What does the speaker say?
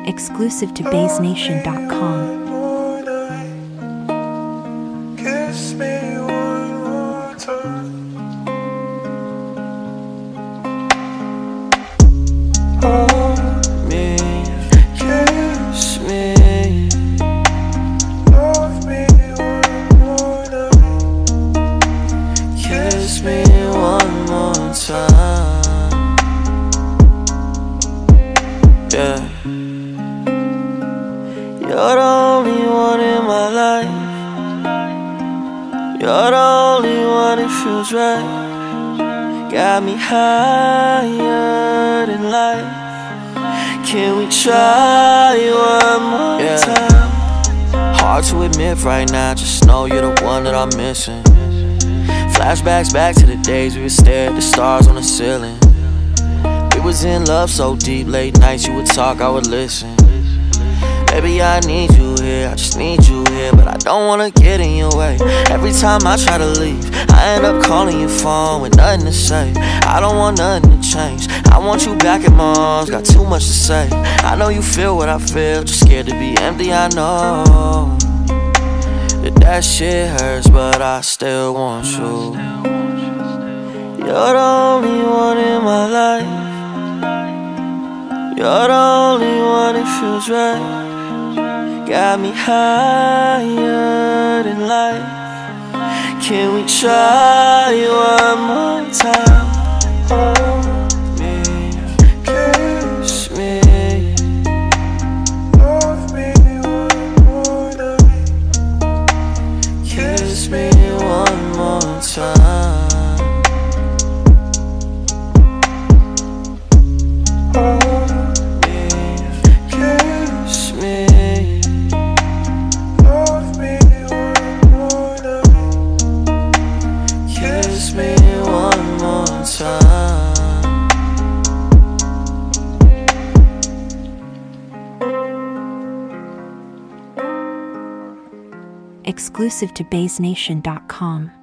Exclusive to BaseNation.com. Kiss me one more time. Hold me, kiss me, love me one more night. Kiss me one more time. Yeah. You're the only one in my life. You're the only one that feels right. Got me higher than life. Can we try one more time? Hard to admit right now, just know you're the one that I'm missing. Flashbacks back to the days we would stare at the stars on the ceiling. We was in love so deep, late nights you would talk, I would listen. Baby, I need you here, I just need you here, but I don't wanna get in your way. Every time I try to leave, I end up calling your phone with nothing to say. I don't want nothing to change, I want you back in my arms, got too much to say. I know you feel what I feel, just scared to be empty, I know that shit hurts, but I still want you. You're the only one in my life. You're the only one that feels right. Got me higher than life. Can we try one more time? Hold me, kiss me, love me one more night. Kiss me one more time. Hold me, kiss me, love me one more night. Kiss me one more time. Exclusive to BaseNation.com.